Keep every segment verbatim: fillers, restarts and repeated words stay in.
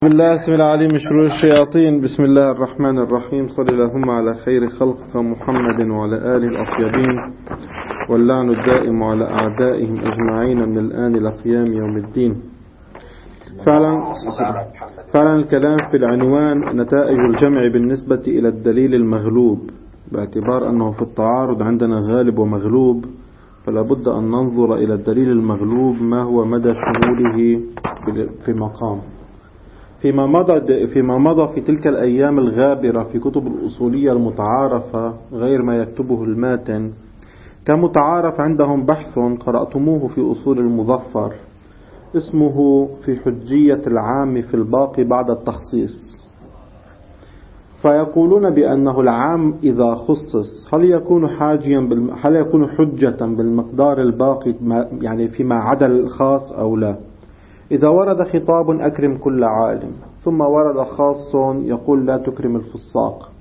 بسم الله اسم العليم من شرور الشياطين. بسم الله الرحمن الرحيم. صل اللهم على خير خلقك محمد وعلى آله الأطيبين، واللعن الدائم على أعدائهم أجمعين من الآن إلى قيام يوم الدين. فعلا فعلا الكلام في العنوان نتائج الجمع بالنسبة إلى الدليل المغلوب، باعتبار أنه في التعارض عندنا غالب ومغلوب، فلا بد أن ننظر إلى الدليل المغلوب ما هو مدى شموله في مقام. فيما مضى فيما مضى في تلك الأيام الغابرة في كتب الأصولية المتعارفة غير ما يكتبه الماتن، كان متعارف عندهم بحث قرأتموه في أصول المظفر اسمه في حجية العام في الباقي بعد التخصيص. فيقولون بأنه العام إذا خصص هل يكون حاجيا هل يكون حجة بالمقدار الباقي يعني فيما عدا الخاص أو لا. إذا ورد خطاب أكرم كل عالم، ثم ورد خاص يقول لا تكرم الفساق،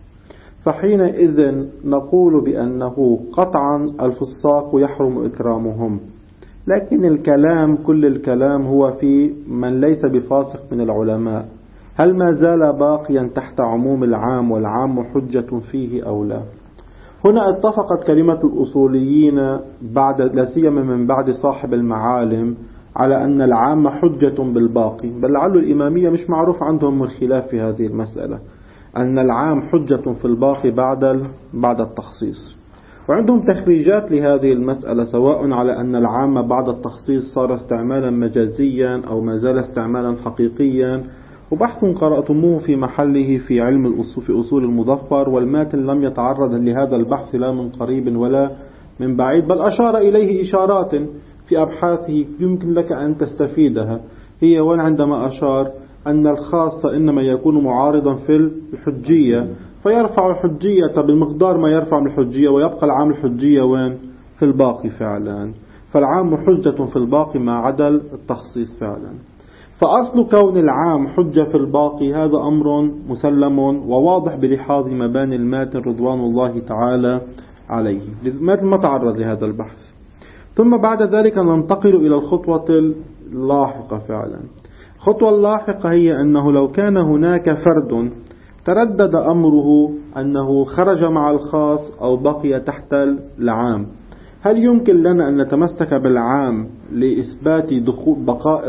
فحينئذ نقول بأنه قطعا الفساق يحرم إكرامهم. لكن الكلام كل الكلام هو في من ليس بفاسق من العلماء، هل ما زال باقيا تحت عموم العام والعام حجة فيه أو لا. هنا اتفقت كلمة الأصوليين بعد لا سيما من بعد صاحب المعالم على أن العام حجة بالباقي، بل لعل الإمامية مش معروف عندهم الخلاف في هذه المسألة، أن العام حجة في الباقي بعد بعد التخصيص. وعندهم تخريجات لهذه المسألة، سواء على أن العام بعد التخصيص صار استعمالا مجازيا أو ما زال استعمالا حقيقيا، وبحث قرأتموه في محله في علم الأصول في أصول المظفر، والماتن لم يتعرض لهذا البحث لا من قريب ولا من بعيد، بل أشار إليه إشارات في أبحاثه يمكن لك أن تستفيدها. هي وين عندما أشار أن الخاص إنما يكون معارضا في الحجية، فيرفع الحجية بمقدار ما يرفع من الحجية، ويبقى العام الحجية وين في الباقي فعلا. فالعام حجة في الباقي ما عدا التخصيص فعلا. فأصل كون العام حجة في الباقي هذا أمر مسلم وواضح بلحاظ مباني الماتن رضوان الله تعالى عليه. الماتن ما تعرض لهذا البحث. ثم بعد ذلك ننتقل إلى الخطوة اللاحقة فعلا. الخطوة اللاحقة هي أنه لو كان هناك فرد تردد أمره أنه خرج مع الخاص أو بقي تحت العام، هل يمكن لنا أن نتمسك بالعام لإثبات دخول بقاء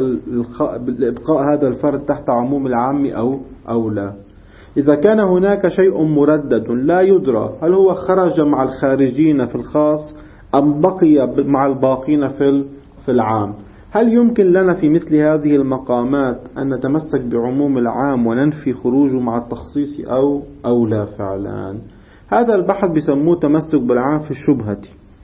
إبقاء هذا الفرد تحت عموم العام أو أو لا؟ إذا كان هناك شيء مردد لا يدرى هل هو خرج مع الخارجين في الخاص أم بقي مع الباقين في في العام، هل يمكن لنا في مثل هذه المقامات أن نتمسك بعموم العام وننفي خروجه مع التخصيص أو أو لا فعلا؟ هذا البحث بيسموه تمسك بالعام في الشبهة.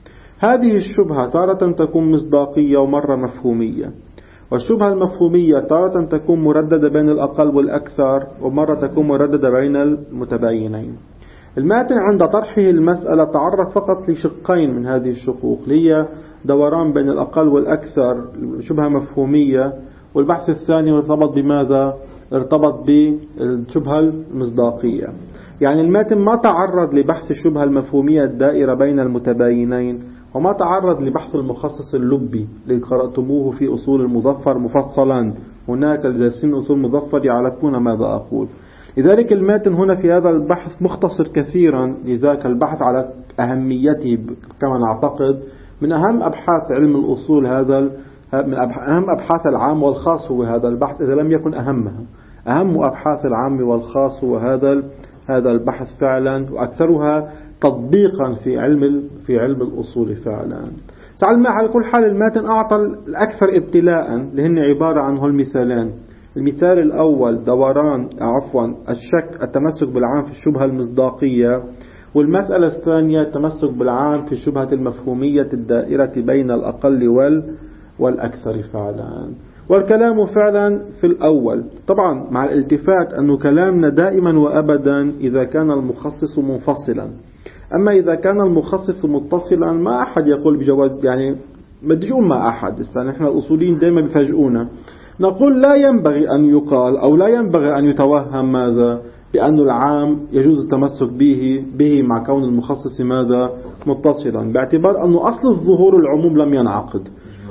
هذه الشبهة تارة تكون مصداقية ومرة مفهومية، والشبهة المفهومية تارة تكون مرددة بين الأقل والأكثر، ومرة تكون مرددة بين المتباينين. الماتن عند طرحه المسألة تعرف فقط لشقين من هذه الشقوق، هي دوران بين الأقل والأكثر، شبهة مفهومية، والبحث الثاني ارتبط بماذا؟ ارتبط بالشبهة المصداقية. يعني الماتن ما تعرض لبحث الشبهة المفهومية الدائرة بين المتباينين، وما تعرض لبحث المخصص اللبي اللي قرأتموه في أصول المظفر مفصلا. هناك الدارسين أصول المظفر يعرفون ماذا أقول. لذلك الماتن هنا في هذا البحث مختصر كثيرا، لذاك البحث على أهميته كما نعتقد من أهم أبحاث علم الأصول، هذا من أهم أبحاث العام والخاص هو هذا البحث، إذا لم يكن أهمها. أهم أبحاث العام والخاص هو هذا هذا البحث فعلا، وأكثرها تطبيقا في علم في علم الأصول فعلا. تعال ما على كل حال الماتن أعطى الأكثر ابتلاء، لهن عبارة عن هالمثالين. المثال الأول دوران عفوا الشك التمسك بالعام في الشبهة المصداقية، والمسألة الثانية التمسك بالعام في الشبهة المفهومية الدائرة بين الأقل وال والأكثر فعلا. والكلام فعلا في الأول طبعا مع الالتفات أنه كلامنا دائما وأبدا إذا كان المخصص منفصلا. أما إذا كان المخصص متصلا ما أحد يقول بجواز، يعني بدي أقول ما أحد، نحن الأصوليين دائما بيفاجئونا، نقول لا ينبغي أن يقال أو لا ينبغي أن يتوهم ماذا؟ بأن العام يجوز التمسك به به مع كون المخصص ماذا؟ متصلا، باعتبار أنه أصل الظهور العموم لم ينعقد.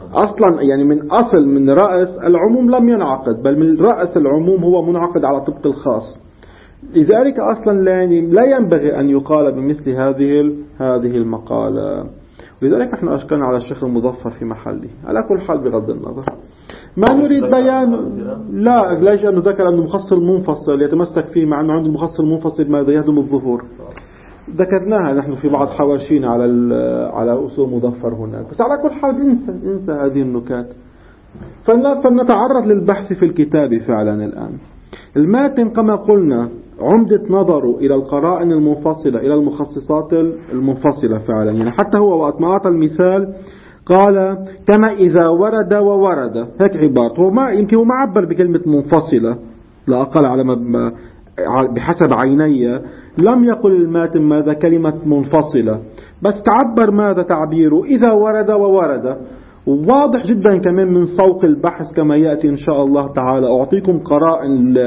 أصلا يعني من أصل من رأس العموم لم ينعقد، بل من رأس العموم هو منعقد على طبق الخاص. لذلك أصلا لا ينبغي أن يقال بمثل هذه هذه المقالة. ولذلك نحن أشكلنا على الشيخ المظفر في محله. على كل حال بغض النظر ما نريد بيان، لا ليش أنه ذكر أنه مخصص منفصل يتمسك فيه، مع أنه عنده المخصص المنفصل ماذا يهدم الظهور. ذكرناها نحن في بعض حواشينا على على أصول مظفر هناك. بس على كل حال انسى انسى هذه النكات، فلنتعرض للبحث في الكتاب فعلا. الآن الماتن كما قلنا عمدة نظره إلى القرائن المنفصلة إلى المخصصات المنفصلة فعلا. يعني حتى هو وقت ما أعطى المثال قال كما إذا ورد وورد، هيك عبارة. هو ما يمكن هو ما عبر بكلمة منفصلة، لا أقل على ما بحسب عيني لم يقل الماتن ماذا كلمة منفصلة، بس تعبر ماذا تعبيره إذا ورد وورد. وواضح جدا كمان من سوق البحث كما يأتي إن شاء الله تعالى. أعطيكم قرائن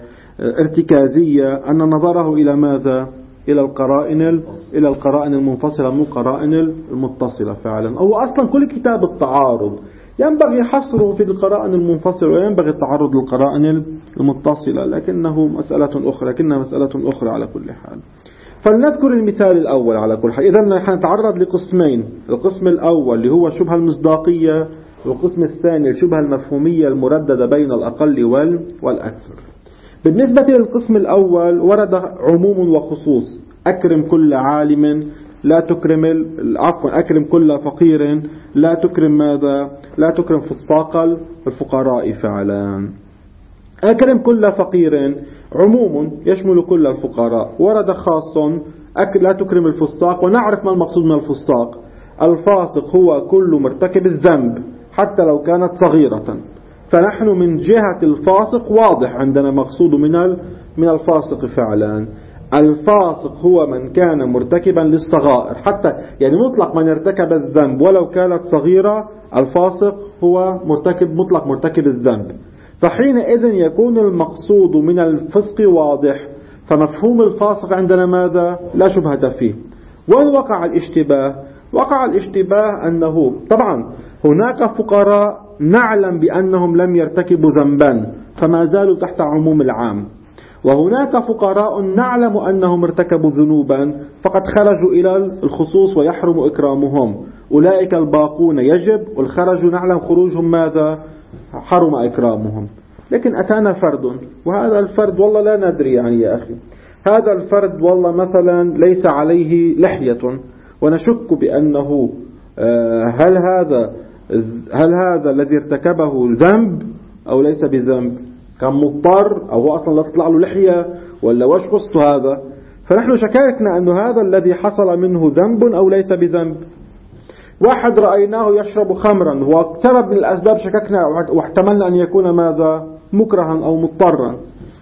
ارتكازية أن نظره إلى ماذا؟ إلى القرائن إلى القرائن المنفصلة من القرائن المتصلة فعلا. أو أصلا كل كتاب التعارض ينبغي حصره في القرائن المنفصلة وينبغي التعرض للقرائن المتصلة، لكنه مسألة أخرى لكنها مسألة أخرى على كل حال. فلنذكر المثال الأول على كل حال. إذن نحن نتعرض لقسمين، القسم الأول اللي هو شبه المصداقية، والقسم الثاني الشبهة المفهومية المرددة بين الأقل والأكثر. بالنسبة للقسم الأول ورد عموم وخصوص. أكرم كل عالم لا تكرم عفوا أكرم كل فقير لا تكرم ماذا؟ لا تكرم فساق الفقراء فعلا. أكرم كل فقير عموم يشمل كل الفقراء. ورد خاص لا تكرم الفساق، ونعرف ما المقصود من الفساق. الفاسق هو كل مرتكب الذنب حتى لو كانت صغيرة. فنحن من جهة الفاسق واضح عندنا مقصود من من الفاسق فعلا. الفاسق هو من كان مرتكبا للصغائر، حتى يعني مطلق من ارتكب الذنب ولو كانت صغيرة، الفاسق هو مرتكب مطلق مرتكب الذنب. فحينئذ يكون المقصود من الفسق واضح، فمفهوم الفاسق عندنا ماذا؟ لا شبهة فيه. وين وقع الاشتباه؟ وقع الاشتباه أنه طبعا هناك فقراء نعلم بأنهم لم يرتكبوا ذنبا فما زالوا تحت عموم العام، وهناك فقراء نعلم أنهم ارتكبوا ذنوبا فقد خرجوا إلى الخصوص ويحرم إكرامهم. أولئك الباقون يجب، والخرج نعلم خروجهم ماذا؟ حرم إكرامهم. لكن أتانا فرد، وهذا الفرد والله لا ندري يعني يا أخي، هذا الفرد والله مثلا ليس عليه لحية، ونشك بأنه هل هذا هل هذا الذي ارتكبه ذنب أو ليس بذنب؟ كان مضطر أو هو أصلا لا تطلع له لحية ولا وش قصته هذا؟ فنحن شككنا أن هذا الذي حصل منه ذنب أو ليس بذنب. واحد رأيناه يشرب خمرا، هو سبب من الأسباب شككنا واحتملنا أن يكون ماذا؟ مكرها أو مضطرا.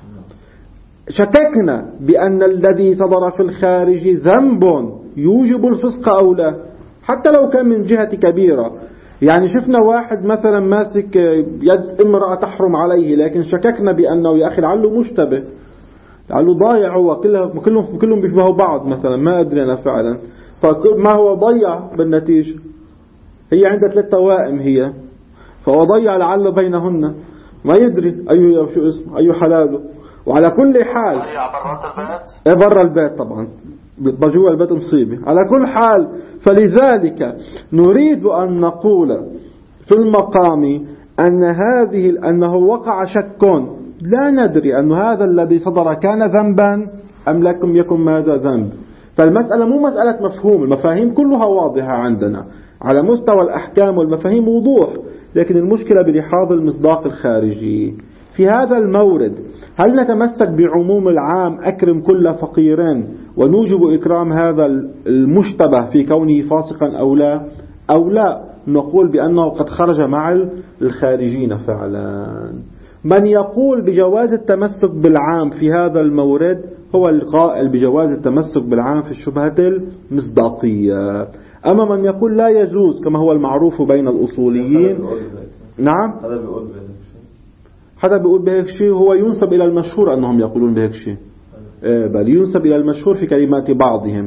شككنا بأن الذي صدر في الخارج ذنب يوجب الفسق أو لا، حتى لو كان من جهة كبيرة. يعني شفنا واحد مثلا ماسك يد امرأة تحرم عليه، لكن شككنا بأنه يا أخي لعله مشتبه، لعله ضايع، هو كلهم كلهم كلهم بيشبهوا بعض مثلا، ما أدري أنا فعلا. فما هو ضيع بالنتيجة، هي عندها ثلاث توائم هي، فهو ضيع لعله بينهن، ما يدري أيه شو اسمه أيه حلاله. وعلى كل حال إيه برا البيت طبعا، بجوا البيت مصيبة. على كل حال فلذلك نريد أن نقول في المقام أن هذه أنه وقع شك، لا ندري أن هذا الذي صدر كان ذنبا أم لكم يكن ماذا ذنب. فالمسألة مو مسألة مفهوم، المفاهيم كلها واضحة عندنا على مستوى الأحكام والمفاهيم وضوح، لكن المشكلة بلحاظ المصداق الخارجي. في هذا المورد هل نتمسك بعموم العام أكرم كل فقيرين ونوجب إكرام هذا المشتبه في كونه فاسقا أو لا، أو لا نقول بأنه قد خرج مع الخارجين فعلا؟ من يقول بجواز التمسك بالعام في هذا المورد هو القائل بجواز التمسك بالعام في الشبهة المصداقية. أما من يقول لا يجوز كما هو المعروف بين الأصوليين، نعم هذا بيقول بهيك شيء، هذا بيقول بهيك شيء، هو ينسب إلى المشهور أنهم يقولون بهيك شيء، بل ينسب إلى المشهور في كلمات بعضهم،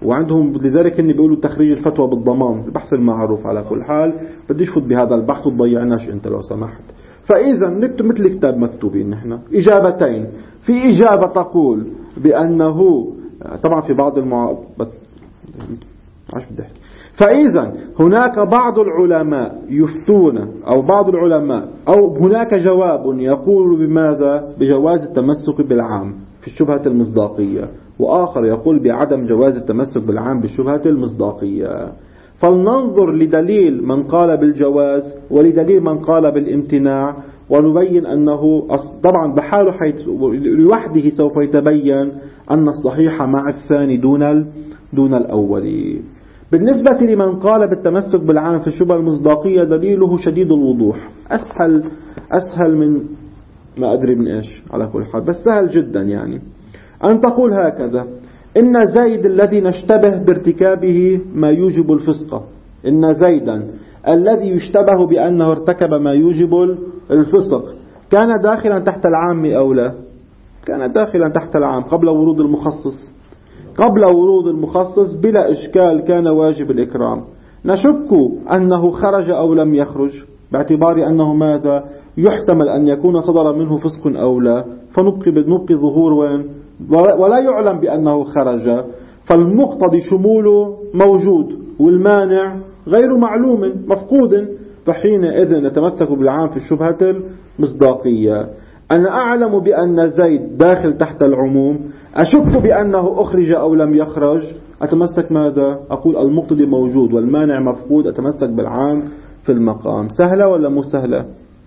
وعندهم لذلك إني بيقولوا تخريج الفتوى بالضمان، البحث المعروف. على كل حال بديش فوت بهذا البحث وتضيعناش أنت لو سمحت. فإذا نكتب مثل الكتاب مكتوبين نحن إجابتين. في إجابة تقول بأنه طبعا في بعض المع... عش بدي أحكي. فإذا هناك بعض العلماء يفتون أو بعض العلماء أو هناك جواب يقول بماذا؟ بجواز التمسك بالعام في الشبهة المصداقية، وآخر يقول بعدم جواز التمسك بالعام بالشبهة المصداقية. فلننظر لدليل من قال بالجواز ولدليل من قال بالامتناع، ونبين أنه طبعا بحاله حيث لوحده سوف يتبين أن الصحيح مع الثاني دون دون الأول. بالنسبة لمن قال بالتمسك بالعام في الشبهة المصداقية دليله شديد الوضوح، أسهل أسهل من ما أدري من إيش على كل حال، بس سهل جدا. يعني أن تقول هكذا: إن زيد الذي نشتبه بارتكابه ما يوجب الفسق، إن زيدا الذي يشتبه بأنه ارتكب ما يوجب الفسق كان داخلا تحت العام أو لا؟ كان داخلا تحت العام قبل ورود المخصص. قبل ورود المخصص بلا إشكال كان واجب الإكرام. نشك أنه خرج أو لم يخرج باعتبار أنه ماذا؟ يحتمل أن يكون صدر منه فسق أو لا، فنبقي نبقي ظهور وين؟ ولا يعلم بأنه خرج، فالمقتضي شموله موجود والمانع غير معلوم مفقود، فحينئذ نتمسك بالعام في الشبهة المصداقية. أنا أعلم بأن زيد داخل تحت العموم، أشك بأنه أخرج أو لم يخرج، أتمسك ماذا؟ أقول المقتضي موجود والمانع مفقود، أتمسك بالعام في المقام. سهلة ولا مو سهلة؟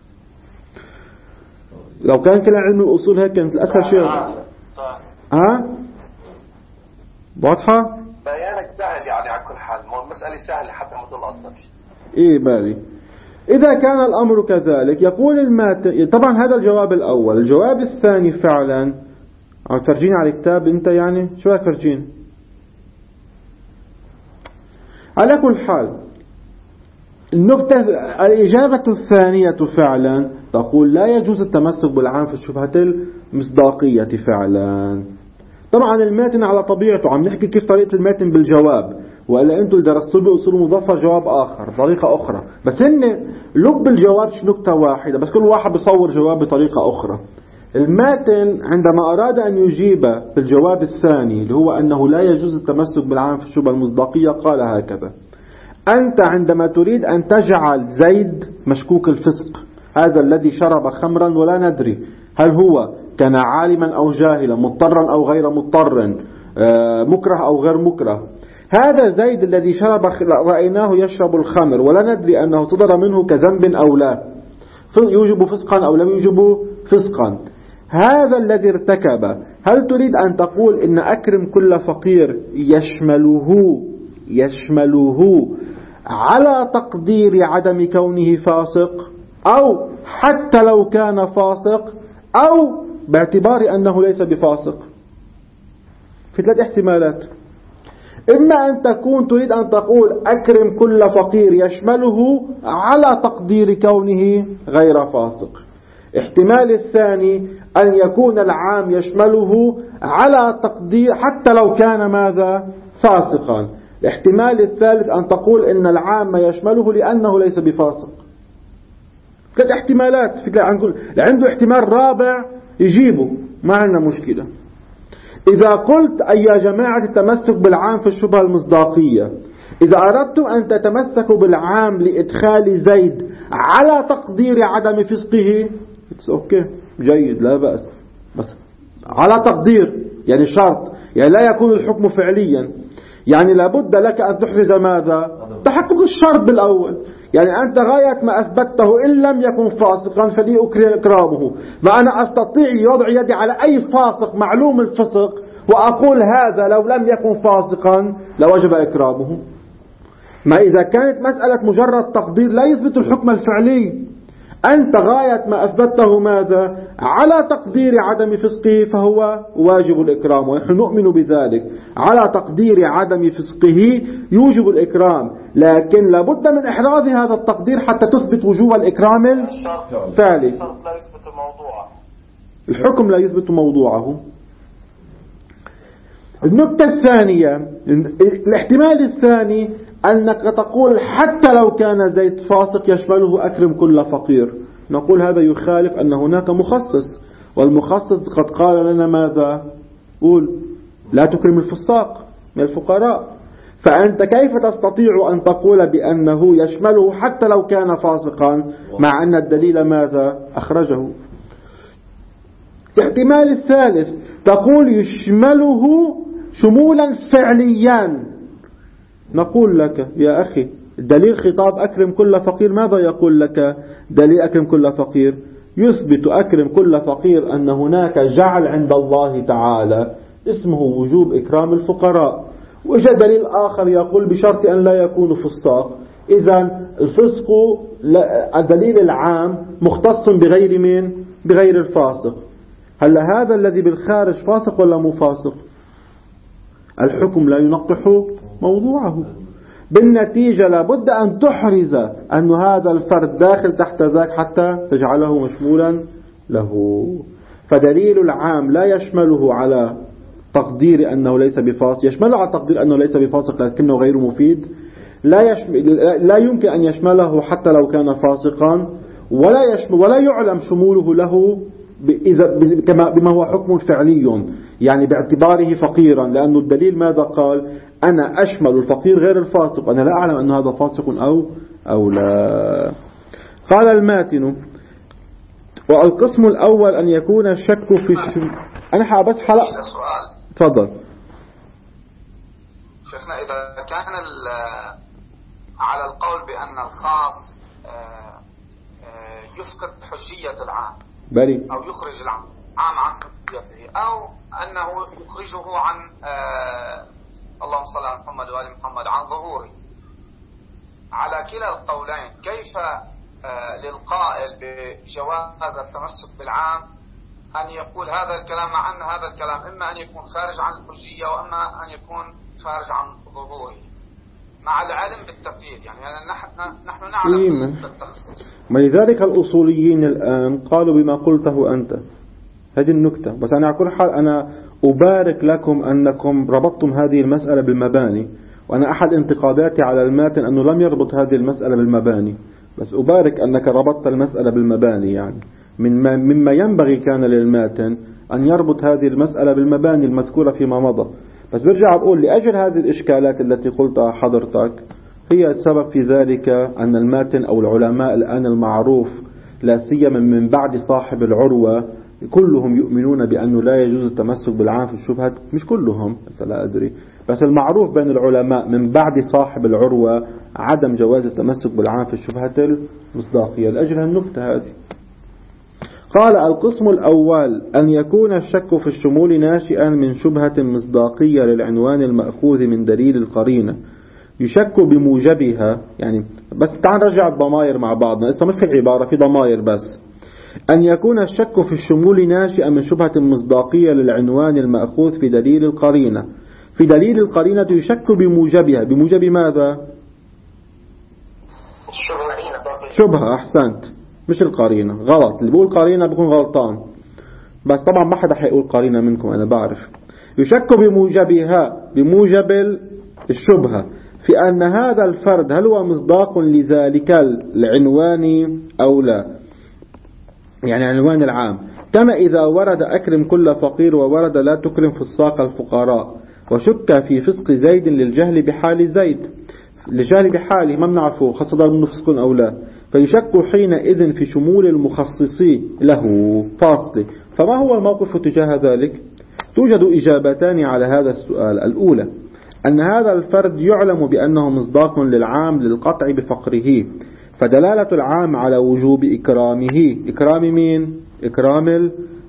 لو كان كلا علم الأصول هيك كانت الأسهل شيء. ها؟ واضحة؟ بيانك سهل يعني على كل حال، مو المسألة سهلة حتى ما تلقطش. إيه بالي. إذا كان الأمر كذلك يقول الماتن، طبعا هذا الجواب الأول. الجواب الثاني فعلا عم تفرجيني على الكتاب أنت، يعني شو بدك تفرجين؟ على كل حال النقطة الإجابة الثانية فعلا تقول لا يجوز التمسك بالعام في الشبهة المصداقية فعلا. طبعا الماتن على طبيعته عم نحكي كيف طريقة الماتن بالجواب، وإلا أنتم درستوا بأصول مظفر جواب آخر طريقة أخرى، بس هن لب الجواب نقطة واحدة، بس كل واحد بيصور جواب بطريقة أخرى. الماتن عندما أراد أن يجيب بالجواب الثاني اللي هو أنه لا يجوز التمسك بالعام في الشبهة المصداقية قال هكذا: أنت عندما تريد أن تجعل زيد مشكوك الفسق، هذا الذي شرب خمرا ولا ندري هل هو كان عالما أو جاهلا، مضطرا أو غير مضطر، مكره أو غير مكره، هذا زيد الذي شرب رأيناه يشرب الخمر ولا ندري أنه صدر منه كذنب أو لا، يوجب فسقا أو لم يوجب فسقا، هذا الذي ارتكب، هل تريد أن تقول إن أكرم كل فقير يشمله يشمله على تقدير عدم كونه فاسق، أو حتى لو كان فاسق، أو باعتبار أنه ليس بفاسق؟ في ثلاث احتمالات. إما أن تكون تريد أن تقول أكرم كل فقير يشمله على تقدير كونه غير فاسق. احتمال الثاني أن يكون العام يشمله على تقدير حتى لو كان ماذا؟ فاسقا. الاحتمال الثالث أن تقول إن العام يشمله لأنه ليس بفاسق. ثلاث احتمالات. في عنده احتمال رابع يجيبه، ما عندنا مشكلة. إذا قلت أي يا جماعة التمسك بالعام في الشبهة المصداقية، إذا أردتم أن تتمسكوا بالعام لإدخال زيد على تقدير عدم فسقه، أوكي جيد لا بأس، بس على تقدير يعني شرط، يعني لا يكون الحكم فعليا، يعني لابد لك أن تحرز ماذا؟ تحقق الشرط بالأول. يعني أنت غاية ما أثبته إن لم يكن فاسقا فلي إكرامه، فأنا أستطيع وضع يدي على أي فاسق معلوم الفسق وأقول هذا لو لم يكن فاسقا لوجب إكرامه. ما إذا كانت مسألة مجرد تقدير لا يثبت الحكم الفعلي، أنت غاية ما أثبته ماذا؟ على تقدير عدم فسقه فهو واجب الإكرام، ونحن نؤمن بذلك. على تقدير عدم فسقه يوجب الإكرام، لكن لابد من إحراز هذا التقدير حتى تثبت وجوب الإكرام الفعلي. الحكم لا يثبت موضوعه. الحكم لا يثبت موضوعه. النقطة الثانية، الاحتمال الثاني أنك تقول حتى لو كان زيد فاسق يشمله أكرم كل فقير. نقول هذا يخالف أن هناك مخصص، والمخصص قد قال لنا ماذا؟ قول لا تكرم الفساق من الفقراء. فأنت كيف تستطيع أن تقول بأنه يشمله حتى لو كان فاسقا مع أن الدليل ماذا أخرجه؟ الاحتمال الثالث تقول يشمله شمولا فعليا. نقول لك يا أخي دليل خطاب أكرم كل فقير ماذا يقول لك؟ دليل أكرم كل فقير يثبت أكرم كل فقير أن هناك جعل عند الله تعالى اسمه وجوب إكرام الفقراء. وجاء دليل آخر يقول بشرط أن لا يكونوا فساق. إذن الفسق الدليل العام مختص بغير من بغير الفاسق. هل هذا الذي بالخارج فاسق ولا مو فاسق؟ الحكم لا ينقح موضوعه. بالنتيجة لابد أن تحرز أن هذا الفرد داخل تحت ذاك حتى تجعله مشمولا له. فدليل العام لا يشمله على تقدير أنه ليس بفاسق، يشمله على تقدير أنه ليس بفاسق لكنه غير مفيد. لا, يشمل لا يمكن أن يشمله حتى لو كان فاسقا، ولا يشمل ولا يعلم شموله له بما هو حكم فعلي، يعني باعتباره فقيرا، لأن الدليل ماذا قال؟ أنا أشمل الفقير غير الفاسق، أنا لا أعلم أن هذا فاسق أو أو لا. قال الماتن والقسم الأول أن يكون الشك في الشم. أنا حابس حلقة سؤال. تفضل شيخنا، إذا كان على القول بأن الخاص يفقد حجية العام بلي. أو يخرج العام عن حجيته، أو أنه يخرجه عن اللهم صل على محمد وآل محمد عن ظهوره، على كلا القولين كيف للقائل بجواز التمسك بالعام أن يقول هذا الكلام، مع أن هذا الكلام إما أن يكون خارج عن الحجية وإما أن يكون خارج عن ظهوره، مع العلم بالتقييد؟ يعني نحن نحن نعلم بالتخصيص. ولذلك الأصوليين الآن قالوا بما قلته أنت، هذه النكتة. بس أنا على كل حال أنا أبارك لكم أنكم ربطتم هذه المسألة بالمباني، وأنا أحد انتقاداتي على الماتن أنه لم يربط هذه المسألة بالمباني، بس أبارك أنك ربطت المسألة بالمباني. يعني مما, مما ينبغي كان للماتن أن يربط هذه المسألة بالمباني المذكورة فيما مضى. بس برجع بقول لأجل هذه الإشكالات التي قلتها حضرتك هي السبب في ذلك أن الماتن أو العلماء الآن المعروف لا سيما من بعد صاحب العروة كلهم يؤمنون بأنه لا يجوز التمسك بالعام في الشبهة. مش كلهم بس لا أدري، بس المعروف بين العلماء من بعد صاحب العروة عدم جواز التمسك بالعام في الشبهة المصداقية. لأجل النكتة هذه قال القسم الأول أن يكون الشك في الشمول ناشئا من شبهة مصداقية للعنوان المأخوذ من دليل القرينة يشك بموجبها. يعني بس تعال نرجع الضمائر مع بعضنا، لسه مش في العبارة في ضمائر. بس أن يكون الشك في الشمول ناشئا من شبهة مصداقية للعنوان المأخوذ في دليل القرينة. في دليل القرينة يشك بموجبها. بموجب ماذا؟ شبهة. أحسنت، مش القرينة. غلط، اللي بيقول قرينة بيكون غلطان، بس طبعا ما حدا حيقول قرينة منكم أنا بعرف. يشك بموجبها، بموجب الشبهة في أن هذا الفرد هل هو مصداق لذلك العنوان أو لا، يعني عنوان العام. كما إذا ورد أكرم كل فقير وورد لا تكرم فساق الفقراء، وشك في فسق زيد للجهل بحال زيد، للجهل بحاله ما بنعرفه خاصة ضرب منه فسق أو لا، فيشك حينئذ في شمول المخصص له فاصل. فما هو الموقف تجاه ذلك؟ توجد إجابتان على هذا السؤال. الأولى أن هذا الفرد يعلم بأنه مصداق للعام للقطع بفقره، فدلالة العام على وجوب إكرامه. إكرام مين؟ إكرام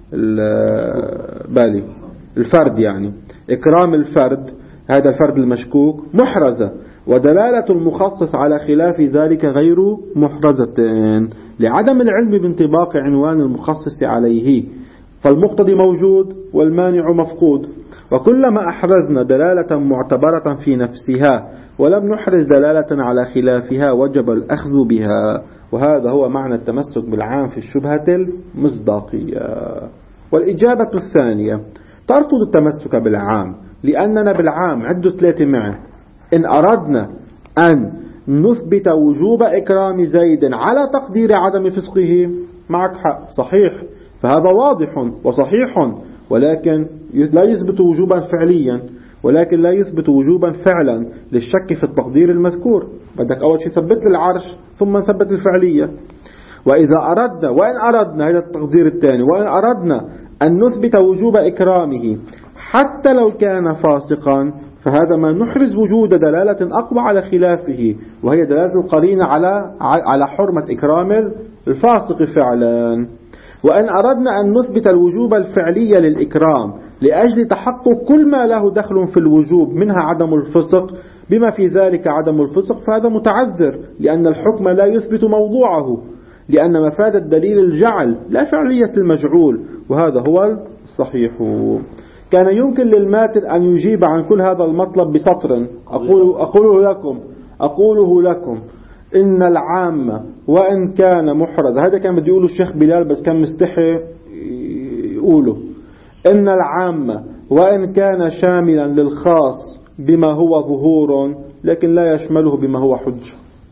بالي الفرد، يعني إكرام الفرد، هذا الفرد المشكوك محرزة، ودلالة المخصص على خلاف ذلك غير محرزة لعدم العلم بانطباق عنوان المخصص عليه، فالمقتضي موجود والمانع مفقود. وكلما أحرزنا دلالة معتبرة في نفسها ولم نحرز دلالة على خلافها وجب الأخذ بها، وهذا هو معنى التمسك بالعام في الشبهة المصداقية. والإجابة الثانية ترفض التمسك بالعام، لأننا بالعام عدوا ثلاثة معه. إن أردنا أن نثبت وجوب إكرام زيد على تقدير عدم فسقه، معك حق صحيح، فهذا واضح وصحيح، ولكن لا يثبت وجوبا فعليا، ولكن لا يثبت وجوبا فعلا للشك في التقدير المذكور. بدك أول شيء ثبت العرش ثم نثبت الفعلية. وإذا أردنا وإن أردنا هذا التقدير الثاني، وإن أردنا أن نثبت وجوب إكرامه حتى لو كان فاسقا، فهذا ما نحرز وجود دلالة أقوى على خلافه، وهي دلالة القرينة على على حرمة إكرام الفاسق فعلا. وإن أردنا أن نثبت الوجوب الفعلي للإكرام لأجل تحقق كل ما له دخل في الوجوب منها عدم الفسق بما في ذلك عدم الفسق، فهذا متعذر، لأن الحكم لا يثبت موضوعه، لأن مفاد الدليل الجعل لا فعلية المجعول، وهذا هو الصحيح. كان يمكن للماتن أن يجيب عن كل هذا المطلب بسطر أقول أقوله لكم أقوله لكم إن العامة وإن كان محرز، هذا كان بده يقوله الشيخ بلال بس كان مستحي يقوله، إن العامة وإن كان شاملا للخاص بما هو ظهور لكن لا يشمله بما هو حج.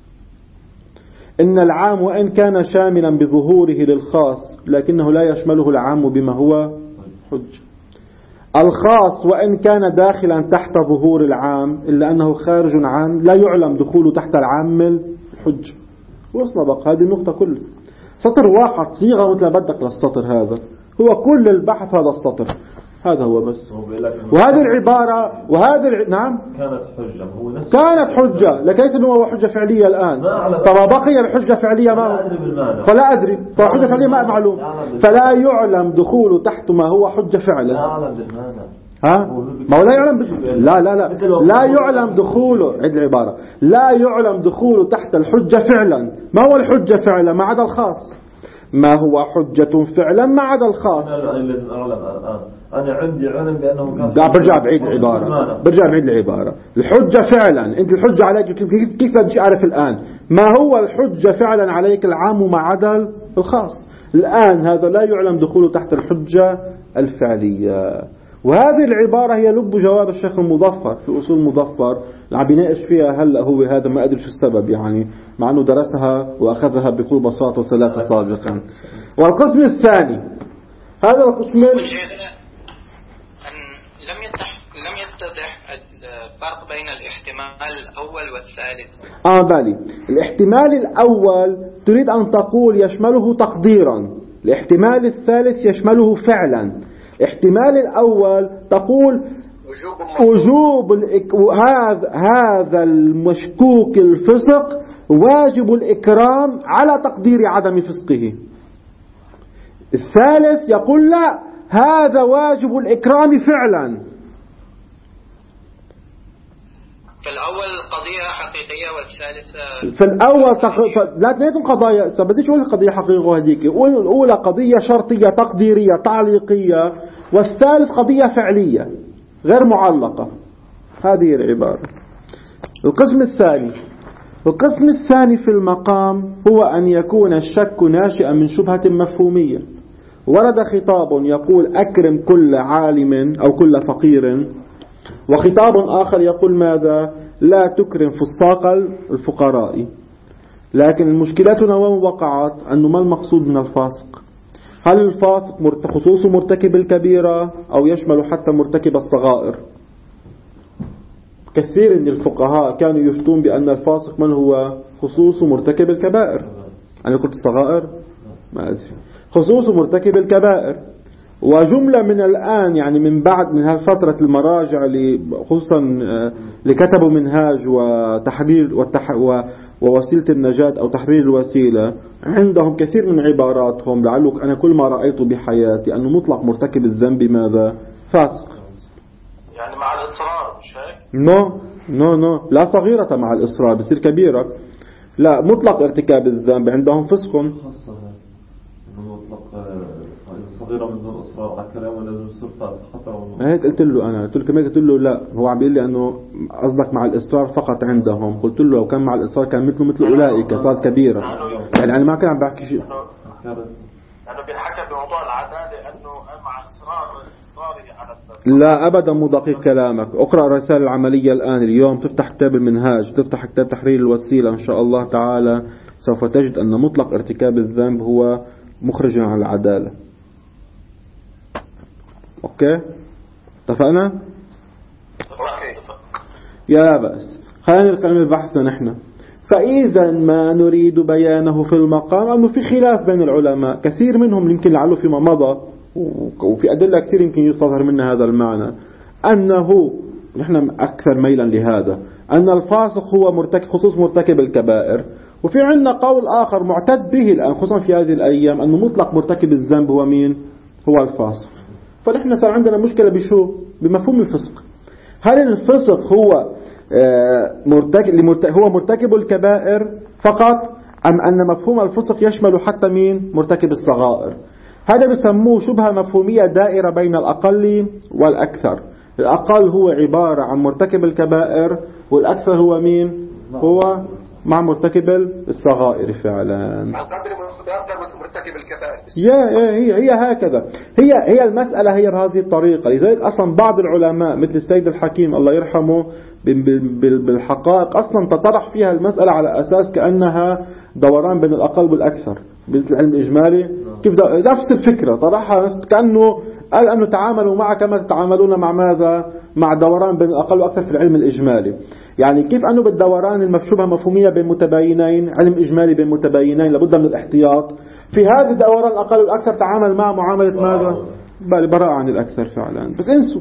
إن العام وإن كان شاملا بظهوره للخاص لكنه لا يشمله العام بما هو حج. الخاص وإن كان داخلا تحت ظهور العام إلا أنه خارج عن لا يعلم دخوله تحت العام الحج. وصلنا بقى هذه النقطة كلها. سطر واحد صيغة مثل بدك للسطر هذا، هو كل البحث هذا السطر، هذا هو بس. وهذه العبارة وهذه الع... نعم كانت حجة، هو نفس كانت حجة لكن ليس هو حجة فعلية الآن. فما بقي بحجة فعلية ما فلا أدري، فحجة فعلية ما معلوم، فلا يعلم دخوله تحت ما هو حجة فعلا. ها ما هو لا يعلم بج... لا لا لا لا يعلم دخوله، عد العبارة، لا يعلم دخوله تحت الحجة فعلا. ما هو الحجة فعلا ما عدا الخاص؟ ما هو حجة فعلا ما عدا الخاص؟ أنا لازم أعلم الآن، أنا عندي علم بأنه كان برجع بعيد العبارة برجع بعيد العبارة الحجة فعلا. أنت الحجة عليك كيف بدي أعرف الآن ما هو الحجة فعلا عليك العام ما عدا الخاص؟ الآن هذا لا يعلم دخوله تحت الحجة الفعلية. وهذه العبارة هي لب جواب الشيخ المظفر في أصول مظفر اللي عم يناقش فيها هلا هو هذا ما أدري شو السبب يعني، مع أنه درسها وأخذها بكل بساطة وسلاسة سابقا. والقسم الثاني هذا القسم لم يتضح لم يتضح الفرق بين الاحتمال الأول والثالث. آه بالي الاحتمال الأول تريد أن تقول يشمله تقديرا، الاحتمال الثالث يشمله فعلا. احتمال الأول تقول وجوب الإك... هذا هذا المشكوك الفسق واجب الإكرام على تقدير عدم فسقه. الثالث يقول لا هذا واجب الإكرام فعلا. في الأول قضية حقيقية والثالث في الأول تق... لا تنيتم قضايا، بديش أقول قضية حقيقية هذيك، الأولى قضية شرطية تقديرية تعليقية، والثالث قضية فعلية غير معلقة. هذه العبارة. القسم الثاني القسم الثاني في المقام هو أن يكون الشك ناشئا من شبهة مفهومية. ورد خطاب يقول أكرم كل عالم أو كل فقير، وخطاب آخر يقول ماذا؟ لا تكرم فساق الفقراء. لكن المشكلتنا وين وقعت؟ أنه ما المقصود من الفاسق؟ هل الفاسق خصوص مرتكب الكبيرة أو يشمل حتى مرتكب الصغائر؟ كثير من الفقهاء كانوا يفتون بأن الفاسق من هو؟ خصوص مرتكب الكبائر. أنا قلت الصغائر؟ ما أدري. خصوص مرتكب الكبائر. وجملة من الآن يعني من بعد من هالفترة المراجع خصوصا اللي كتبوا منهاج وتحرير والتح ووسيلة النجاة أو تحرير الوسيلة، عندهم كثير من عباراتهم لعلك أنا كل ما رأيته بحياتي أنه مطلق مرتكب الذنب ماذا؟ فاسق. يعني مع الإصرار مش هيك؟ نو نو نو لا صغيرة مع الإصرار بصير كبيرة. لا مطلق ارتكاب الذنب عندهم فسق. صغيرة من دون إصرار على كلامه لازم يصير فاسق حتى لو هيك قلت له أنا قلت له كمان قلت له لا هو عم بيقول لي أنه قصدك مع الإصرار فقط عندهم. قلت له لو كان مع الإصرار كان مثله مثل أولئك صار كبيرة. يعني أنا ما كان عم بحكي شيء. أنا بنحكى بموضوع العدالة أنه مع إصرار إصراري لا أبدا مو دقيق كلامك. اقرأ الرسالة العملية الآن اليوم، تفتح كتاب المنهاج، تفتح كتاب تحرير الوسيلة، إن شاء الله تعالى سوف تجد أن مطلق ارتكاب الذنب هو مخرج عن العدالة. أوكي اتفقنا؟ يا بأس. خلينا نكمل بحثنا نحن. فإذا ما نريد بيانه في المقام أنه في خلاف بين العلماء، كثير منهم يمكن لعله فيما مضى وفي أدلة كثير يمكن يستظهر منها هذا المعنى، أنه نحن أكثر ميلا لهذا، أن الفاسق هو مرتكب خصوص مرتكب الكبائر. وفي عندنا قول آخر معتد به الآن خصوصا في هذه الأيام، أنه مطلق مرتكب الذنب هو مين؟ هو الفاسق. فنحن صار عندنا مشكلة بشو؟ بمفهوم الفسق. هل الفسق هو مرتكب هو مرتكب الكبائر فقط، أم أن مفهوم الفسق يشمل حتى مين؟ مرتكب الصغائر. هذا بسموه شبهة مفهومية دائرة بين الأقل والأكثر. الأقل هو عبارة عن مرتكب الكبائر، والأكثر هو مين؟ هو مع مرتكب الصغائر فعلا. مرتكب الكبائر. يا هي هي هكذا. هي هي المسألة هي بهذه الطريقة. لذلك أصلا بعض العلماء مثل السيد الحكيم الله يرحمه بالحقائق أصلا تطرح فيها المسألة على أساس كأنها دوران بين الأقل والأكثر بالعلم الإجمالي. كيف نفس الفكرة طرحها كأنه قال أنه تعاملوا معه كما تتعاملون مع ماذا؟ مع دوران بين الأقل والأكثر في العلم الإجمالي. يعني كيف أنه بالدوران المشبهة مفهومية بين متباينين، علم إجمالي بين متباينين لابد من الاحتياط، في هذا الدوران الأقل والأكثر تعامل مع معاملة ماذا؟ براءة عن الأكثر فعلا. بس انسوا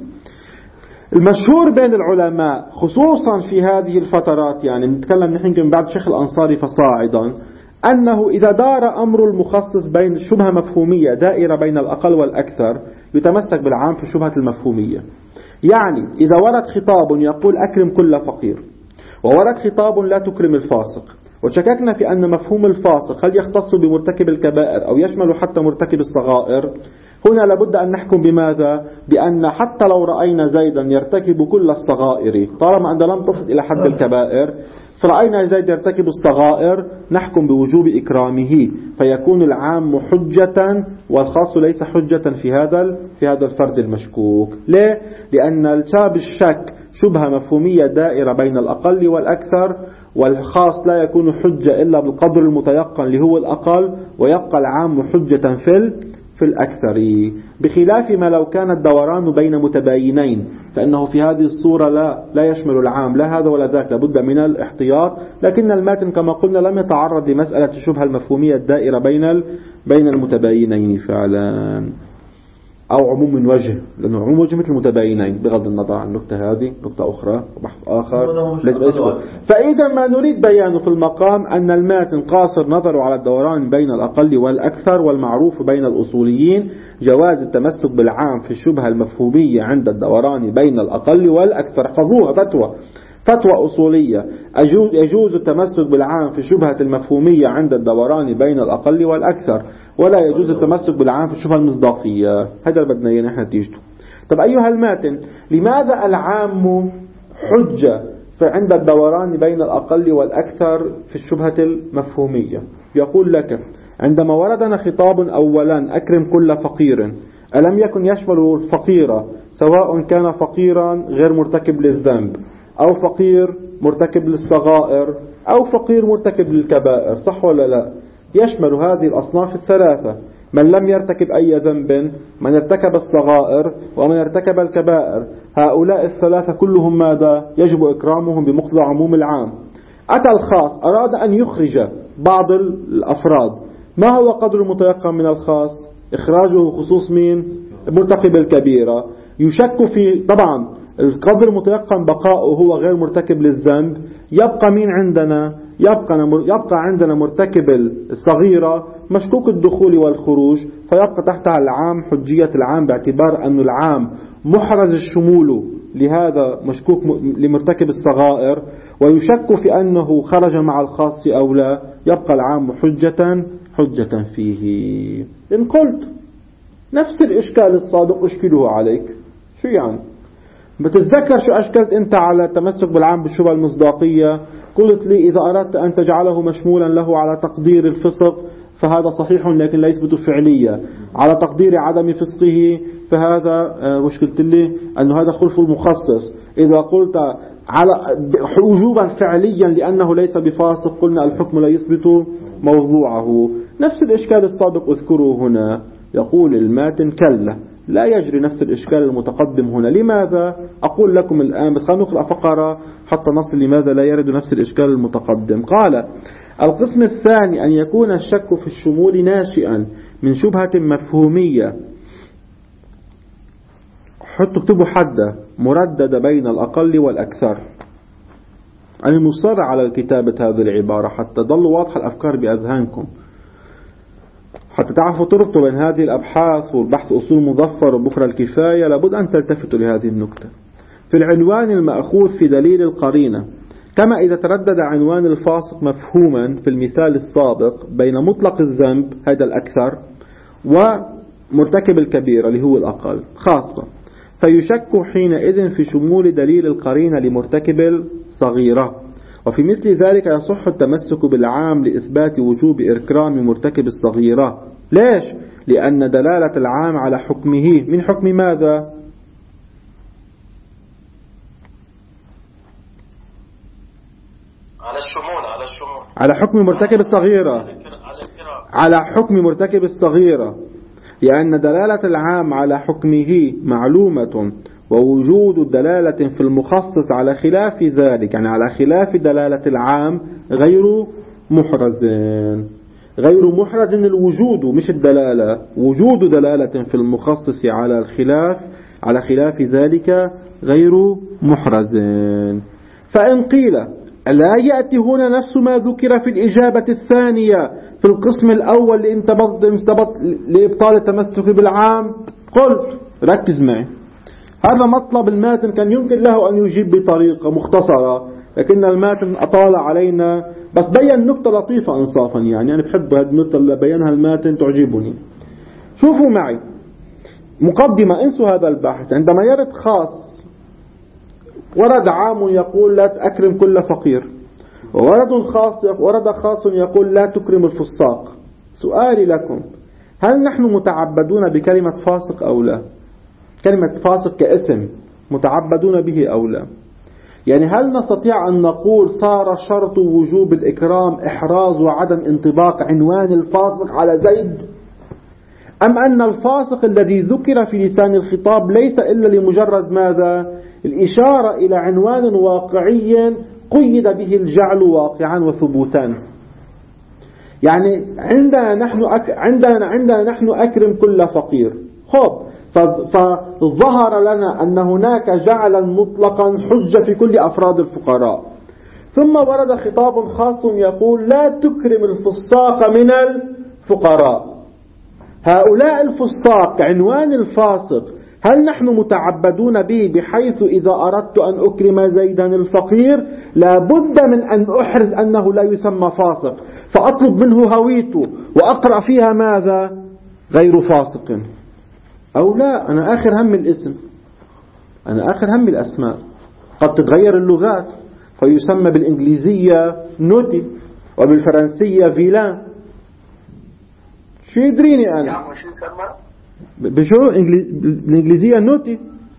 المشهور بين العلماء خصوصا في هذه الفترات، يعني نتكلم نحن بعد شيخ الأنصاري فصاعدا، أنه إذا دار أمر المخصص بين شبهة مفهومية دائرة بين الأقل والأكثر يتمسك بالعام في شبهة المفهومية. يعني إذا ورد خطاب يقول أكرم كل فقير، وورد خطاب لا تكرم الفاسق، وشككنا في أن مفهوم الفاسق هل يختص بمرتكب الكبائر أو يشمل حتى مرتكب الصغائر، هنا لابد أن نحكم بماذا؟ بأن حتى لو رأينا زيدا يرتكب كل الصغائر طالما أن لم تصل إلى حد الكبائر، فرأينا زيد يرتكب الصغائر نحكم بوجوب إكرامه، فيكون العام حجة والخاص ليس حجة في هذا في هذا الفرد المشكوك. ليه؟ لأن الشاب الشك شبهة مفهومية دائرة بين الأقل والأكثر، والخاص لا يكون حجة إلا بالقدر المتيقن اللي هو الأقل، ويبقى العام حجة في في الأكثر، بخلاف ما لو كان الدوران بين متباينين فإنه في هذه الصورة لا لا يشمل العام لا هذا ولا ذاك، لابد من الاحتياط. لكن الماتن كما قلنا لم يتعرض لمسألة الشبهة المفهومية الدائرة بين بين المتباينين فعلا، أو عموم من وجه، لأنه عموم وجه مثل المتباينين بغض النظر عن النقطة هذه نقطة أخرى وبحث آخر. فإذا ما نريد بيانه في المقام أن الماتن قاصر نظره على الدوران بين الأقل والأكثر، والمعروف بين الأصوليين جواز التمسك بالعام في الشبهة المفهومية عند الدوران بين الأقل والأكثر. احفظوها فتوى فتوى أصولية، يجوز التمسك بالعام في الشبهة المفهومية عند الدوران بين الأقل والأكثر، ولا يجوز التمسك بالعام في الشبهة المصداقية. هذا اللي بدنا إياه نحن نتيجته. طب أيها الماتن، لماذا العام حجة عند الدوران بين الأقل والأكثر في الشبهة المفهومية؟ يقول لك عندما وردنا خطاب أولا أكرم كل فقير، ألم يكن يشمل الفقير سواء كان فقيرا غير مرتكب للذنب أو فقير مرتكب للصغائر أو فقير مرتكب للكبائر، صح ولا لا؟ يشمل هذه الأصناف الثلاثة، من لم يرتكب أي ذنب، من ارتكب الصغائر، ومن ارتكب الكبائر. هؤلاء الثلاثة كلهم ماذا؟ يجب إكرامهم بمقتضى عموم العام. أتى الخاص أراد أن يخرج بعض الأفراد، ما هو قدر المتيقن من الخاص؟ إخراجه خصوص مين؟ مرتكب الكبيرة. يشك في طبعا القدر المتيقن بقاؤه هو غير مرتكب للذنب، يبقى مين عندنا؟ يبقى يبقى عندنا مرتكب الصغيرة مشكوك الدخول والخروج، فيبقى تحتها العام حجية العام باعتبار أن العام محرز الشمول لهذا مشكوك لمرتكب الصغائر، ويشك في أنه خرج مع الخاص أو لا، يبقى العام حجة حجة فيه. إن قلت نفس الإشكال السابق أشكله عليك، شو يعني؟ بتتذكر شو أشكلت أنت على التمسك بالعام بالشبهة المصداقية؟ قلت لي إذا أردت أن تجعله مشمولا له على تقدير الفسق فهذا صحيح لكن لا يثبت فعليا، على تقدير عدم فسقه فهذا وش قلت لي أنه هذا خلف المخصص. إذا قلت على وجوبا فعليا لأنه ليس بفاسق قلنا الحكم لا يثبت موضوعه. نفس الإشكال السابق أذكره هنا، يقول الماتن كلا، لا يجري نفس الإشكال المتقدم هنا. لماذا؟ أقول لكم الآن، بس خلينا نقرأ فقرة حتى نصل لماذا لا يرد نفس الإشكال المتقدم. قال: القسم الثاني أن يكون الشك في الشمول ناشئا من شبهة مفهومية، حطوا اكتبوا حدة مرددة بين الأقل والأكثر. أنا مصر على كتابة هذه العبارة حتى ظل واضح الأفكار بأذهانكم، حتى تعرفوا تربطوا بين هذه الأبحاث والبحث أصول مظفر وبكرة الكفاية. لابد أن تلتفتوا لهذه النكتة. في العنوان المأخوذ في دليل القرينة، كما إذا تردد عنوان الفاسق مفهوما في المثال السابق بين مطلق الذنب هذا الأكثر ومرتكب الكبيرة اللي هو الأقل خاصة، فيشك حينئذ في شمول دليل القرينة لمرتكب الصغيرة. وفي مثل ذلك يصح التمسك بالعام لإثبات وجوب إكرام مرتكب الصغيرة. ليش؟ لأن دلالة العام على حكمه من حكم ماذا؟ على الشمول على الشمول على حكم مرتكب الصغيرة، على حكم مرتكب الصغيرة، لأن دلالة العام على حكمه معلومة، ووجود دلالة في المخصص على خلاف ذلك، يعني على خلاف دلالة العام غير محرز. غير محرز الوجود مش الدلالة، وجود دلالة في المخصص على الخلاف على خلاف ذلك غير محرز. فإن قيل لا يأتي هنا نفس ما ذكر في الإجابة الثانية في القسم الأول لإبطال التمسك بالعام، قلت ركز معي، هذا مطلب الماتن كان يمكن له أن يجيب بطريقة مختصرة، لكن الماتن أطال علينا، بس بيّن نكتة لطيفة إنصافا. يعني أنا بحب هذه النكتة اللي بيّنها الماتن تعجبني. شوفوا معي مقدمة، انسوا هذا البحث. عندما يرد خاص ورد عام يقول لا تكرم كل فقير، وورد خاص ورد خاص يقول لا تكرم الفساق. سؤالي لكم، هل نحن متعبدون بكلمة فاسق أو لا؟ كلمة فاسق كاسم متعبدون به أو لا؟ يعني هل نستطيع أن نقول صار شرط وجوب الإكرام إحراز وعدم انطباق عنوان الفاسق على زيد، أم أن الفاسق الذي ذكر في لسان الخطاب ليس إلا لمجرد ماذا؟ الإشارة إلى عنوان واقعي قيد به الجعل واقعا وثبوتا. يعني عندنا نحن أك... عندنا عندنا نحن أكرم كل فقير، خب فظهر لنا أن هناك جعلا مطلقا حجة في كل أفراد الفقراء، ثم ورد خطاب خاص يقول لا تكرم الفساق من الفقراء. هؤلاء الفساق عنوان الفاسق هل نحن متعبدون به بحيث إذا أردت أن أكرم زيدا الفقير لابد من أن أحرز أنه لا يسمى فاسق، فأطلب منه هويته وأقرأ فيها ماذا؟ غير فاسق أو لا؟ أنا آخر هم الاسم، أنا آخر هم الأسماء. قد تتغير اللغات فيسمى بالإنجليزية نوتي وبالفرنسية فيلان، شو يدريني أنا بشو؟ بالإنجليزية نوتي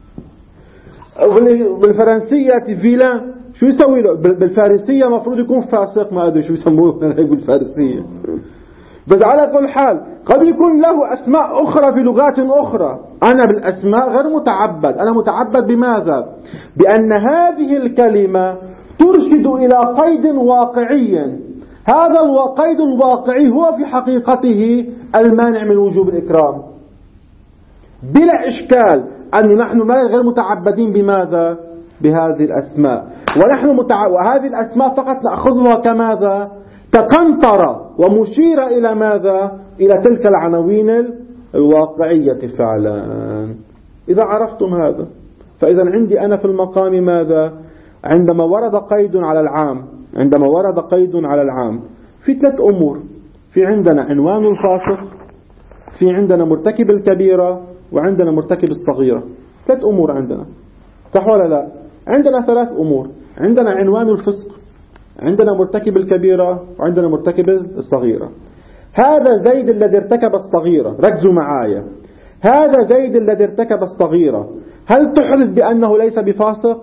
وبالفرنسية فيلان، شو يسوي له؟ بالفارسية مفروض يكون فاسق، ما أدري شو يسموه بالفارسية. بس على كل حال قد يكون له أسماء أخرى في لغات أخرى. أنا بالأسماء غير متعبد، أنا متعبد بماذا؟ بأن هذه الكلمة ترشد إلى قيد واقعي، هذا القيد الواقعي هو في حقيقته المانع من وجوب الإكرام بلا إشكال. أن نحن غير متعبدين بماذا؟ بهذه الأسماء، ونحن متع... وهذه الأسماء فقط نأخذها كماذا؟ كقنطرة ومشيرة إلى ماذا؟ إلى تلك العناوين الواقعية فعلا. إذا عرفتم هذا فإذا عندي أنا في المقام ماذا؟ عندما ورد قيد على العام، عندما ورد قيد على العام في ثلاث أمور، في عندنا عنوان الفاسق، في عندنا مرتكب الكبيرة، وعندنا مرتكب الصغيرة. ثلاث أمور عندنا، صح ولا لا؟ عندنا ثلاث أمور، عندنا عنوان الفسق، عندنا مرتكب الكبيرة، وعندنا مرتكب الصغيرة. هذا زيد الذي ارتكب الصغيرة، ركزوا معايا، هذا زيد الذي ارتكب الصغيرة، هل تحرز بأنه ليس بفاسق؟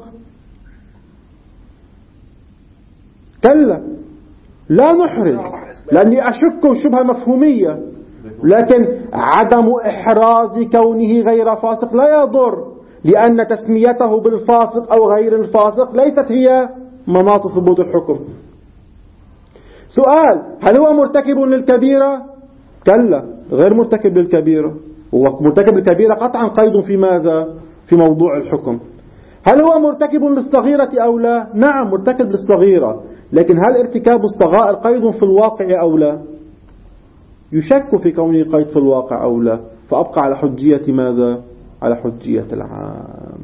كلا، لا نحرز، لأني أشك شبهة مفهومية، لكن عدم إحراز كونه غير فاسق لا يضر، لأن تسميته بالفاسق أو غير الفاسق ليست هي مناط ثبوت الحكم. سؤال: هل هو مرتكب للكبيرة؟ كلا، غير مرتكب للكبيرة. هو مرتكب للكبيرة قطعا قيد في ماذا؟ في موضوع الحكم. هل هو مرتكب للصغيرة أو لا؟ نعم، مرتكب للصغيرة، لكن هل ارتكاب الصغائر قيد في الواقع أو لا؟ يشك في كونه قيد في الواقع أو لا، فأبقى على حجية ماذا؟ على حجية العام.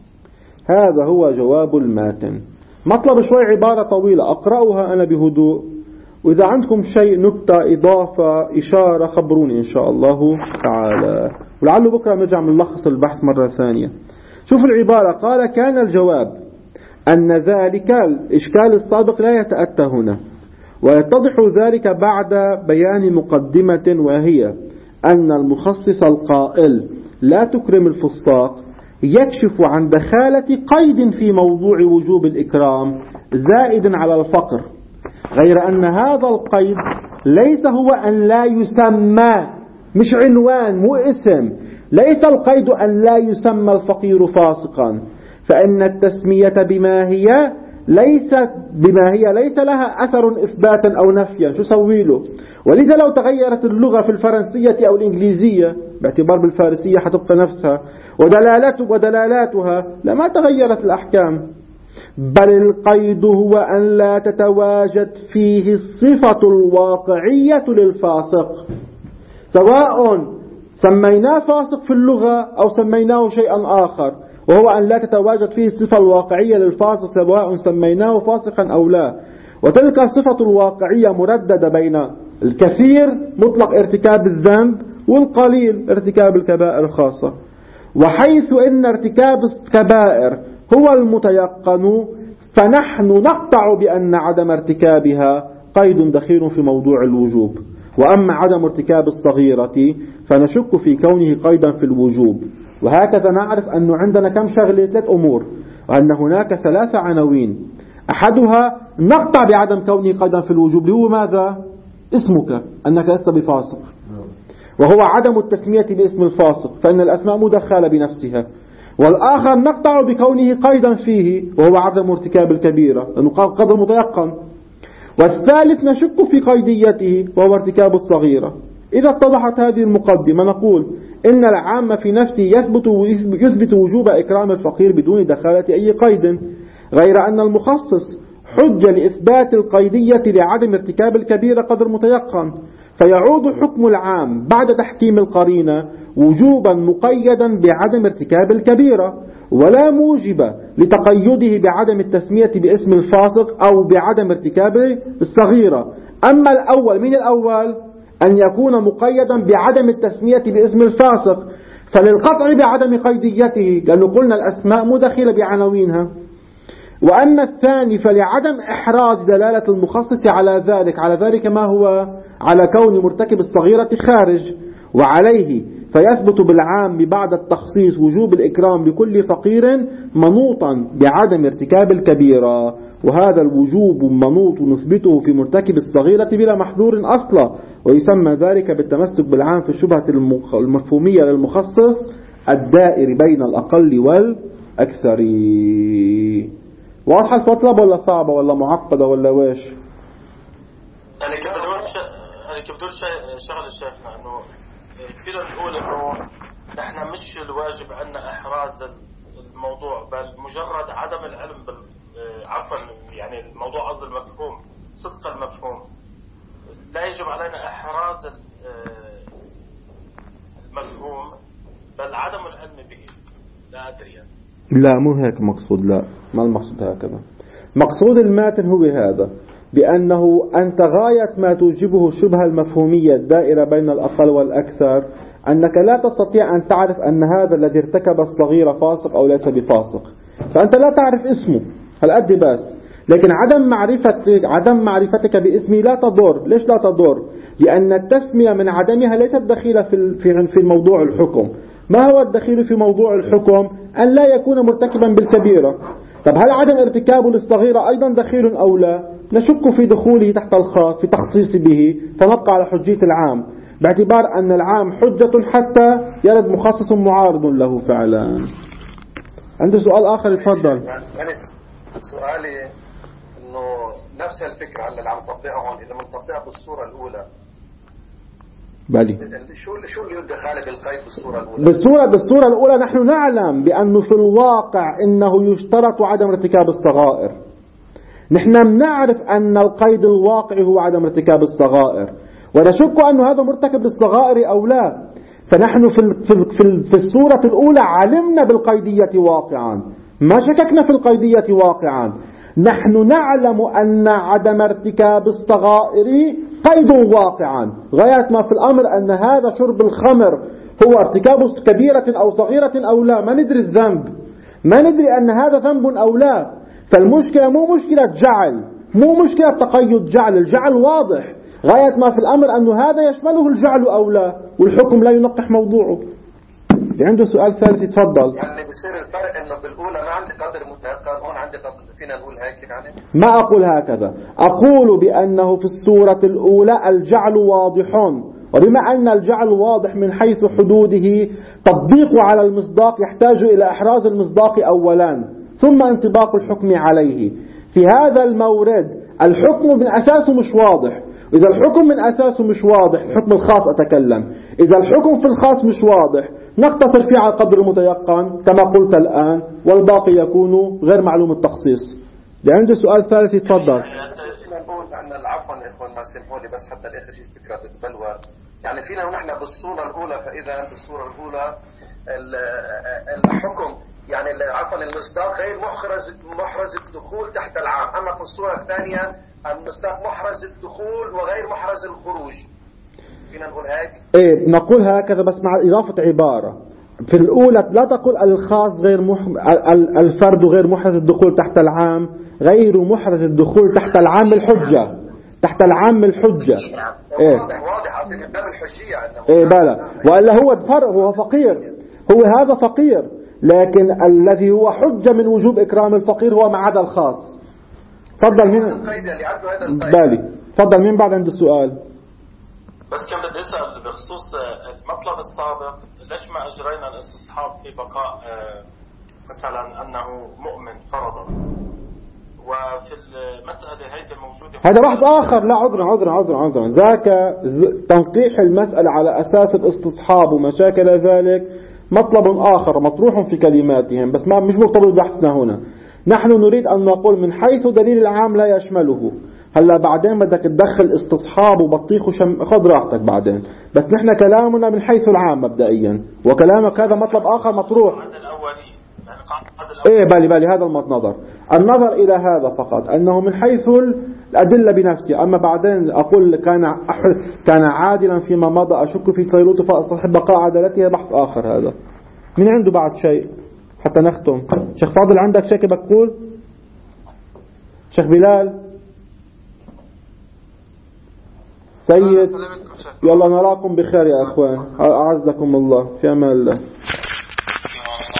هذا هو جواب الماتن. مطلب شوي عبارة طويلة أقرأها أنا بهدوء، وإذا عندكم شيء، نكتة، إضافة، إشارة، خبروني إن شاء الله تعالى، ولعله بكرة نرجع نلخص البحث مرة ثانية. شوفوا العبارة، قال: كان الجواب أن ذلك الإشكال السابق لا يتأتى هنا، ويتضح ذلك بعد بيان مقدمة، وهي أن المخصص القائل لا تكرم الفساق يكشف عن دخالة قيد في موضوع وجوب الإكرام زائد على الفقر، غير أن هذا القيد ليس هو أن لا يسمى، مش عنوان، مو اسم، ليس القيد أن لا يسمى الفقير فاسقا، فإن التسمية بما هي ليست بما هي ليس لها أثر إثباتا أو نفيا، شو سوي له؟ ولذا لو تغيرت اللغة في الفرنسية أو الإنجليزية، باعتبار بالفارسية حتبقى نفسها ودلالات ودلالاتها، لما تغيرت الأحكام، بل القيد هو أن لا تتواجد فيه الصفة الواقعية للفاسق، سواء سميناه فاسق في اللغة أو سميناه شيئا آخر، وهو أن لا تتواجد فيه الصفة الواقعية للفاسق سواء سميناه فاسقا أو لا. وتلك الصفة الواقعية مرددة بين الكثير مطلق ارتكاب الذنب والقليل ارتكاب الكبائر الخاصة. وحيث إن ارتكاب الكبائر هو المتيقن، فنحن نقطع بأن عدم ارتكابها قيد دخيل في موضوع الوجوب، وأما عدم ارتكاب الصغيرة فنشك في كونه قيدا في الوجوب. وهكذا نعرف أنه عندنا كم شغلة، ثلاث أمور، وأن هناك ثلاث عناوين. أحدها نقطع بعدم كونه قيدا في الوجوب، اللي هو ماذا؟ اسمك، أنك لست بفاسق، وهو عدم التسمية باسم الفاسق، فإن الأسماء مدخلة بنفسها. والآخر نقطع بكونه قيدا فيه، وهو عدم ارتكاب الكبيرة، لأنه قدر متيقن. والثالث نشك في قيديته، وهو ارتكاب الصغيرة. إذا اتضحت هذه المقدمة نقول إن العام في نفسه يثبت يثبت وجوب إكرام الفقير بدون دخالة أي قيد، غير أن المخصص حجة لإثبات القيدية لعدم ارتكاب الكبيرة قدر متيقن، فيعود حكم العام بعد تحكيم القرينة وجوبا مقيدا بعدم ارتكاب الكبيرة، ولا موجب لتقيده بعدم التسمية باسم الفاسق أو بعدم ارتكاب الصغيرة. أما الأول، من الأول؟ أن يكون مقيدا بعدم التسمية باسم الفاسق، فللقطع بعدم قيديته، لأنه قلنا الأسماء مدخلة بعناوينها. وأما الثاني فلعدم إحراز دلالة المخصص على ذلك، على ذلك ما هو؟ على كون مرتكب الصغيرة خارج، وعليه فيثبت بالعام بعد التخصيص وجوب الإكرام لكل فقير منوطا بعدم ارتكاب الكبيرة، وهذا الوجوب منوط نثبته في مرتكب الصغيرة بلا محذور أصلا، ويسمى ذلك بالتمسك بالعام في الشبهة المفهومية للمخصص الدائر بين الأقل والأكثر. واضحة المطلب ولا صعبة ولا معقدة ولا ويش؟ يعني كبدون ش... يعني كبدون ش... شغل الشيخنا انه فينا نقول انه نحن مش الواجب عندنا احراز الموضوع، بل مجرد عدم العلم بال... عفوا يعني الموضوع قصد المفهوم، صدق المفهوم، لا يجب علينا احراز المفهوم بل عدم العلم به. لا ادري يعني. لا مو هيك مقصود، لا ما المقصود هكذا. مقصود الماتن هو هذا، بأنه أنت غاية ما توجبه الشبهة المفهومية الدائرة بين الأقل والأكثر أنك لا تستطيع أن تعرف أن هذا الذي ارتكب الصغير فاسق أو ليس بفاسق، فأنت لا تعرف اسمه هالقد بس، لكن عدم معرفتك عدم معرفتك باسمي لا تضر. ليش لا تضر؟ لأن التسمية من عدمها ليست دخيلة في في موضوع الحكم. ما هو الدخيل في موضوع الحكم؟ أن لا يكون مرتكبا بالكبيرة. طب هل عدم ارتكابه للصغيرة أيضا دخيل أو لا؟ نشك في دخوله تحت الخاص في تخصيص به، فنبقى على حجية العام باعتبار أن العام حجة حتى يرد مخصص معارض له فعلا. عنده سؤال آخر يتفضل. يعني سؤالي إنه نفس الفكرة اللي عم تطبقها هون إذا بنطبقها بالصورة الأولى بالي شو شو اللي يدخل خالد القيد بالصورة الأولى؟ بالصورة بالصورة الأولى نحن نعلم بأنه في الواقع إنه يشترط عدم ارتكاب الصغائر. نحن بنعرف أن القيد الواقعي هو عدم ارتكاب الصغائر، ونشك أن هذا مرتكب للصغائر أو لا. فنحن في في في, في الصورة الأولى علمنا بالقيدية واقعا، ما شككنا في القيدية واقعا. نحن نعلم أن عدم ارتكاب الصغائر قيد واقعا، غاية ما في الأمر أن هذا شرب الخمر هو ارتكاب كبيرة أو صغيرة أو لا، ما ندري الذنب، ما ندري أن هذا ذنب أو لا. فالمشكلة مو مشكلة جعل، مو مشكلة تقيد جعل، الجعل واضح، غاية ما في الأمر أن هذا يشمله الجعل أو لا، والحكم لا ينقح موضوعه. عنده سؤال ثالث يتفضل. يعني بصير الفرق انه بالاولى ما عندي قدر متيقن، هون عندي قدر، فينا نقول هيك يعني؟ ما اقول هكذا، اقول بانه في السورة الاولى الجعل واضح، وبما ان الجعل واضح من حيث حدوده تطبيقه على المصداق يحتاج الى احراز المصداق اولا ثم انطباق الحكم عليه. في هذا المورد الحكم من اساسه مش واضح. إذا الحكم من أساسه مش واضح، الحكم الخاص أتكلم، إذا الحكم في الخاص مش واضح نقتصر فيه على قدر المتيقن كما قلت الآن، والباقي يكون غير معلوم التخصيص. اللي عنده سؤال ثالث يتفضل. نقول أن العفو يا إخوان ما سمحوا لي بس حتى الآخر شيء فكرة البلوى، يعني فينا ونحن بالصورة الأولى، فإذا بالصورة الأولى الحكم يعني عفوا المصداق غير محرز محرز الدخول تحت العام، أما في الصورة الثانية المصداق محرز الدخول وغير محرز الخروج. فينا نقول هيك؟ ايه نقول هكذا بس مع إضافة عبارة. في الأولى لا تقول الخاص غير مح... الفرد غير محرز الدخول تحت العام، غير محرز الدخول تحت العام الحجة، تحت العام الحجة. ايه واضح واضح أصل من باب الحجية أنه ايه بلا، وإلا هو فرق، هو فقير، هو هذا فقير، لكن الذي هو حجة من وجوب إكرام الفقير هو ما عدا الخاص. تفضل مين؟ بالي تفضل مين بعد عنده السؤال؟ بس كان بدي أسأل بخصوص المطلب السابق، ليش ما أجرينا الاستصحاب في بقاء مثلا أنه مؤمن فرضا، وفي المسألة هيك الموجودة هذا بحث آخر. لا عذرا عذرا عذرا عذرا ذاك تنقيح المسألة على أساس الاستصحاب وما شاكل ذلك مطلب آخر مطروح في كلماتهم، بس ما مش مرتبط بحثنا هنا. نحن نريد أن نقول من حيث دليل العام لا يشمله. هلا بعدين بدك تدخل استصحاب وبطيخ وشم، خذ راحتك بعدين، بس نحن كلامنا من حيث العام مبدئيا، وكلامك هذا مطلب آخر مطروح. ايه بالي بالي هذا النظر النظر إلى هذا فقط، أنه من حيث الأدلة بنفسها. أما بعدين أقول كان كان عادلا فيما مضى أشك في طيروته فأصحب بقاء عدالته، بحث آخر هذا. من عنده بعد شيء حتى نختم؟ شيخ فاضل عندك شيء بقول؟ شيخ بلال؟ سيد؟ يلا نراكم بخير يا أخوان، أعزكم الله، في أمان الله.